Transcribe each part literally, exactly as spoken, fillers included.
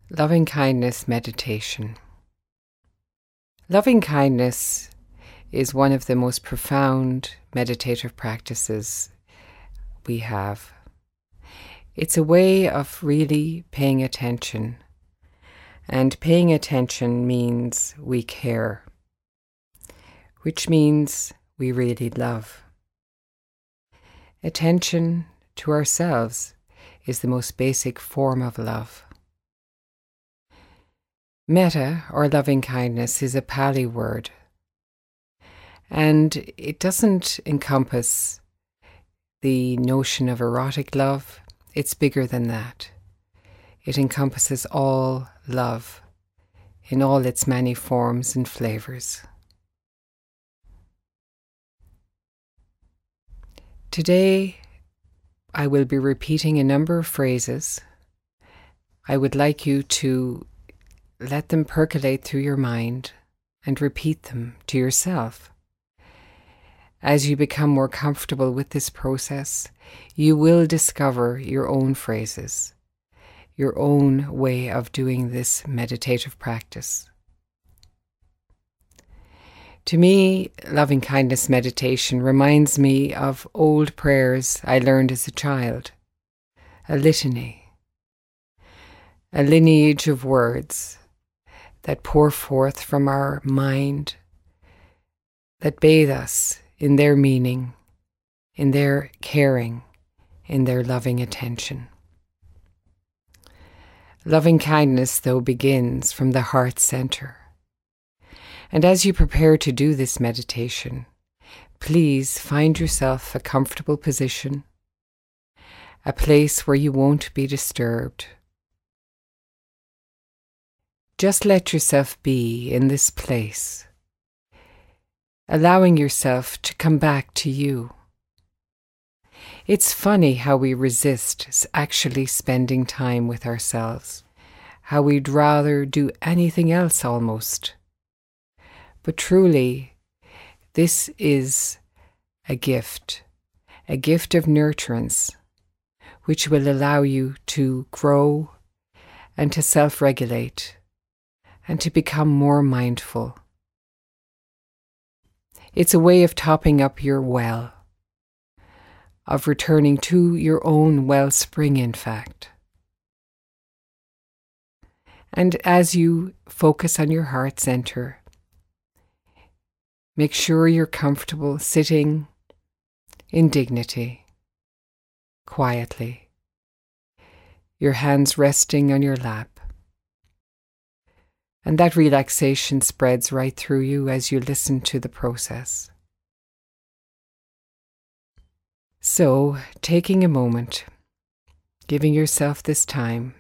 Loving kindness meditation. Loving kindness is one of the most profound meditative practices we have. It's a way of really paying attention, and paying attention means we care, which means we really love. Attention to ourselves is the most basic form of love. Metta, or loving kindness, is a Pali word, and it doesn't encompass the notion of erotic love. It's bigger than that. It encompasses all love in all its many forms and flavors. Today, I will be repeating a number of phrases. I would like you to let them percolate through your mind and repeat them to yourself. As you become more comfortable with this process, you will discover your own phrases, your own way of doing this meditative practice. To me, loving kindness meditation reminds me of old prayers I learned as a child, a litany, a lineage of words that pour forth from our mind, that bathe us in their meaning, in their caring, in their loving attention. Loving kindness, though, begins from the heart center. And as you prepare to do this meditation, please find yourself a comfortable position, a place where you won't be disturbed. Just let yourself be in this place, allowing yourself to come back to you. It's funny how we resist actually spending time with ourselves, how we'd rather do anything else almost. But truly, this is a gift, a gift of nurturance, which will allow you to grow and to self-regulate and to become more mindful. It's a way of topping up your well, of returning to your own wellspring, in fact. And as you focus on your heart center, make sure you're comfortable sitting in dignity, quietly, your hands resting on your lap. And that relaxation spreads right through you as you listen to the process. So, taking a moment, giving yourself this time,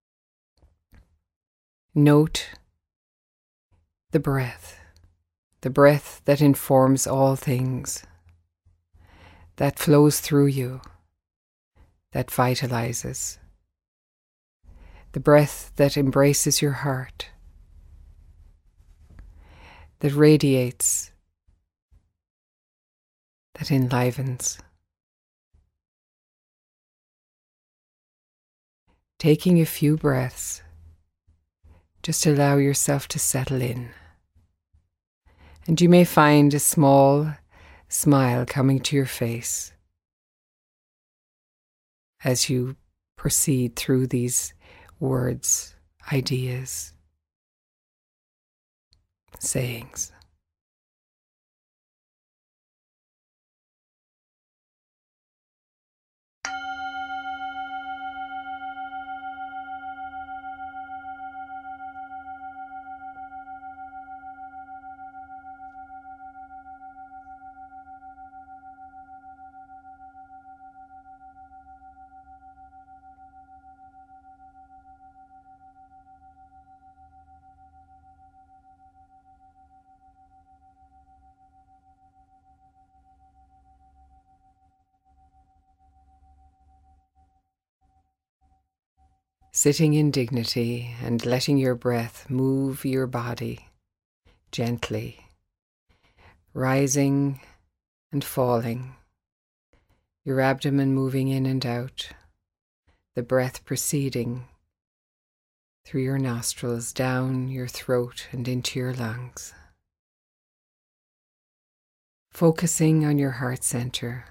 note the breath, the breath that informs all things, that flows through you, that vitalizes, the breath that embraces your heart, that radiates, that enlivens. Taking a few breaths, just allow yourself to settle in. And you may find a small smile coming to your face as you proceed through these words, ideas, sayings. Sitting in dignity and letting your breath move your body gently, rising and falling, your abdomen moving in and out, the breath proceeding through your nostrils, down your throat and into your lungs. Focusing on your heart center.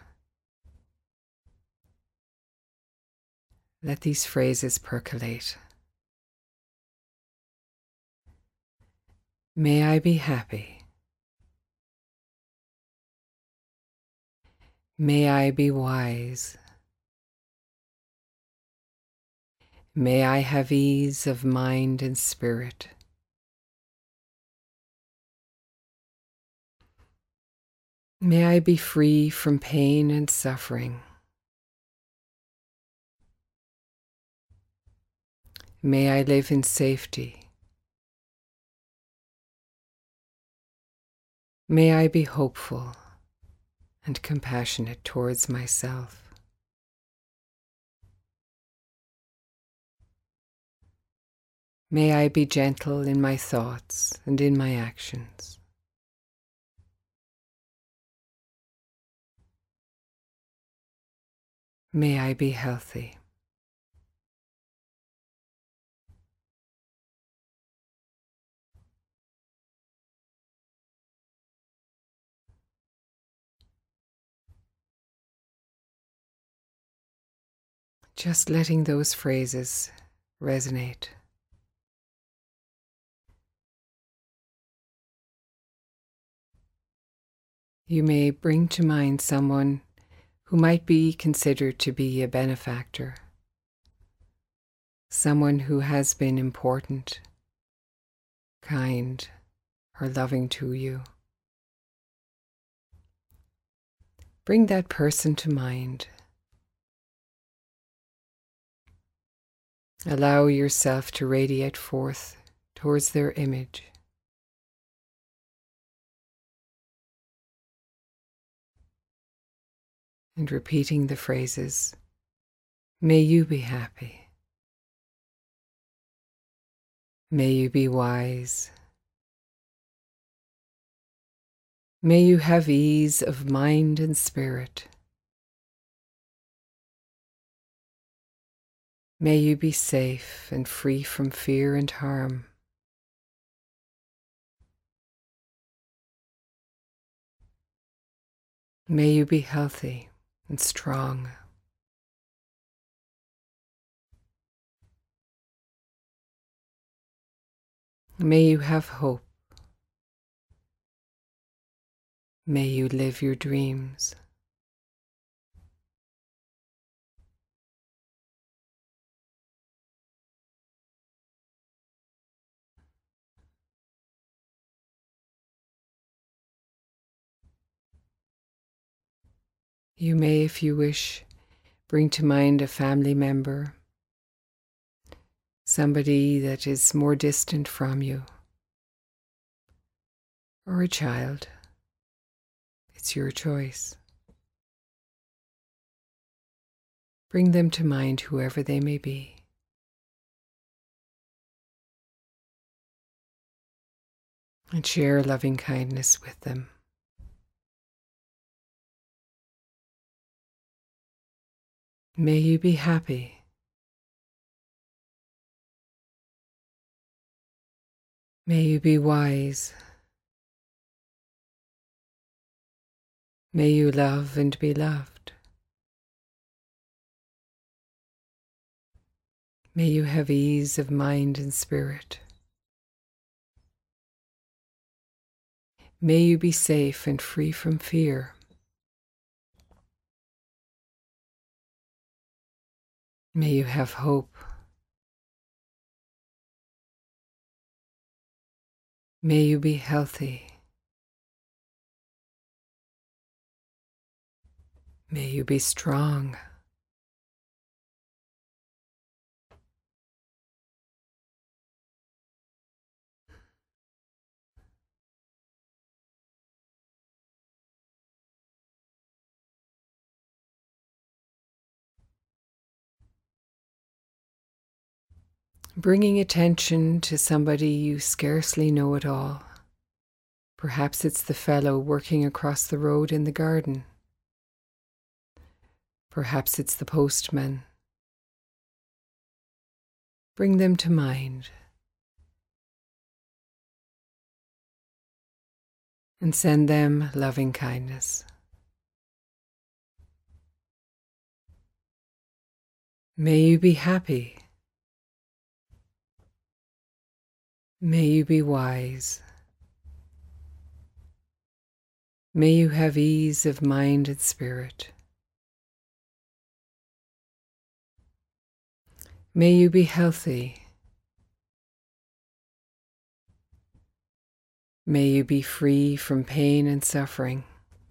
Let these phrases percolate. May I be happy. May I be wise. May I have ease of mind and spirit. May I be free from pain and suffering. May I live in safety. May I be hopeful and compassionate towards myself. May I be gentle in my thoughts and in my actions. May I be healthy. Just letting those phrases resonate. You may bring to mind someone who might be considered to be a benefactor, someone who has been important, kind, or loving to you. Bring that person to mind. Allow yourself to radiate forth towards their image. And repeating the phrases, may you be happy. May you be wise. May you have ease of mind and spirit. May you be safe and free from fear and harm. May you be healthy and strong. May you have hope. May you live your dreams. You may, if you wish, bring to mind a family member, somebody that is more distant from you, or a child. It's your choice. Bring them to mind, whoever they may be. And share loving kindness with them. May you be happy. May you be wise. May you love and be loved. May you have ease of mind and spirit. May you be safe and free from fear. May you have hope. May you be healthy. May you be strong. Bringing attention to somebody you scarcely know at all. Perhaps it's the fellow working across the road in the garden. Perhaps it's the postman. bring them to mind. And send them loving kindness. May you be happy. May you be wise. May you have ease of mind and spirit. May you be healthy. May you be free from pain and suffering.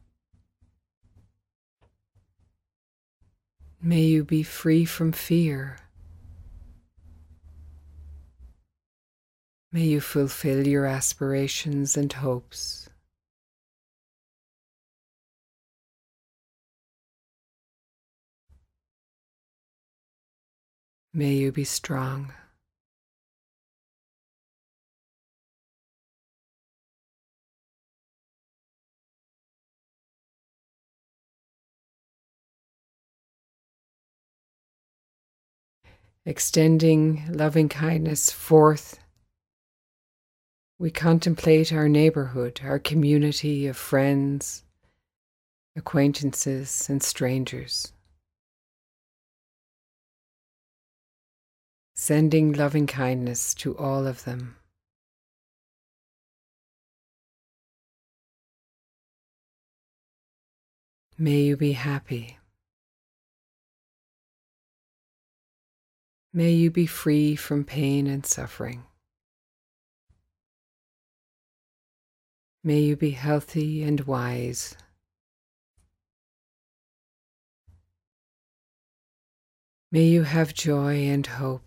May you be free from fear. May you fulfill your aspirations and hopes. May you be strong. Extending loving kindness forth, we contemplate our neighborhood, our community of friends, acquaintances, and strangers. Sending loving kindness to all of them. May you be happy. May you be free from pain and suffering. May you be healthy and wise. May you have joy and hope.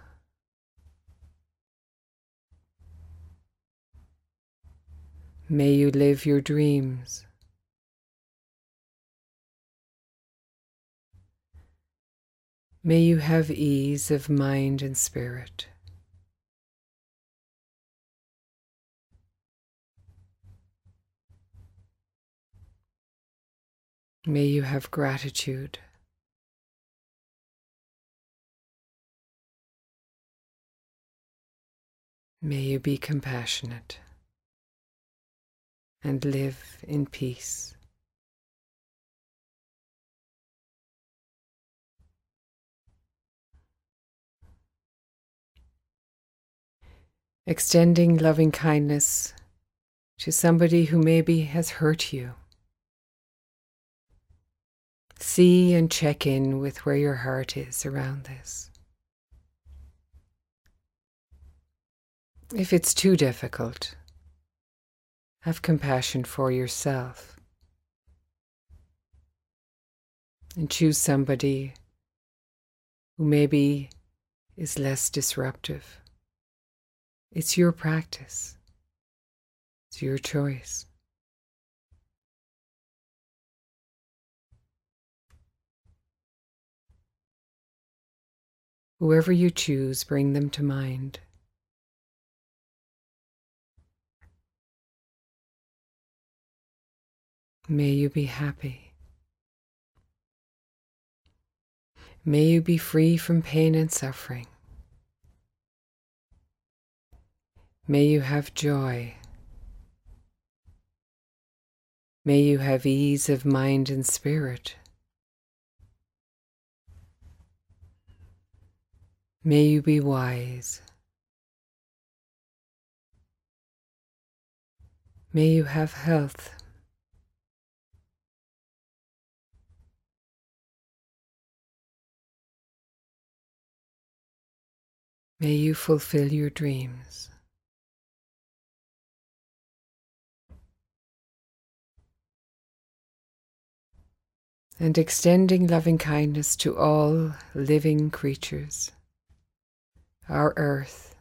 May you live your dreams. May you have ease of mind and spirit. May you have gratitude. May you be compassionate and live in peace. Extending loving kindness to somebody who maybe has hurt you. See and check in with where your heart is around this. If it's too difficult, have compassion for yourself and choose somebody who maybe is less disruptive. It's your practice. It's your choice. Whoever you choose, bring them to mind. May you be happy. May you be free from pain and suffering. May you have joy. May you have ease of mind and spirit. May you be wise. May you have health. May you fulfill your dreams. And extending loving kindness to all living creatures, our earth.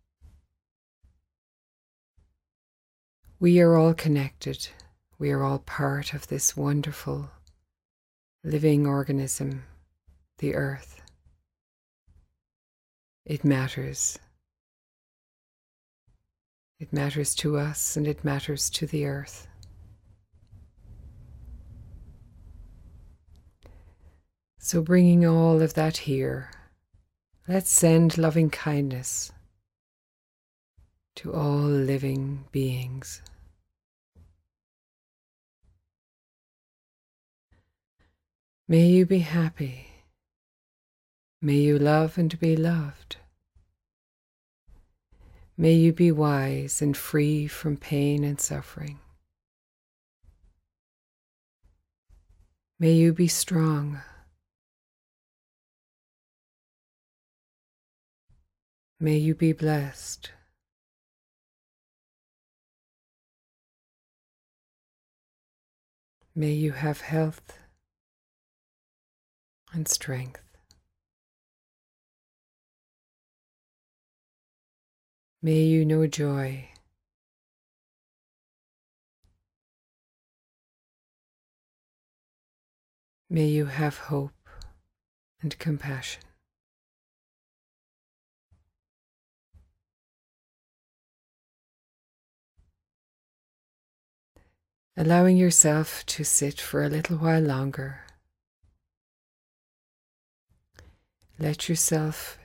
We are all connected. We are all part of this wonderful living organism, the earth. It matters. It matters to us and it matters to the earth. So bringing all of that here, Let's send loving kindness to all living beings. May you be happy. May you love and be loved. May you be wise and free from pain and suffering. May you be strong. May you be blessed. May you have health and strength. May you know joy. May you have hope and compassion. Allowing yourself to sit for a little while longer. Let yourself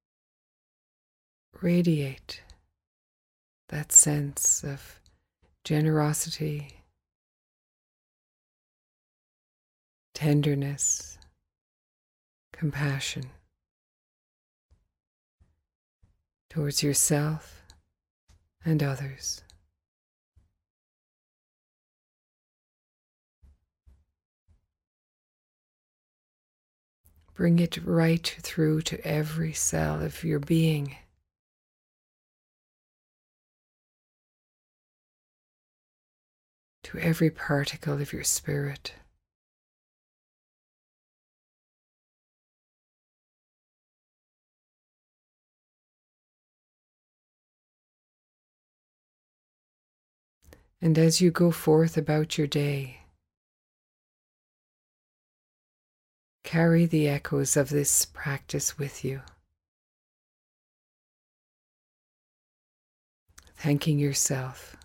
radiate that sense of generosity, tenderness, compassion towards yourself and others. Bring it right through to every cell of your being. To every particle of your spirit. And as you go forth about your day, carry the echoes of this practice with you, thanking yourself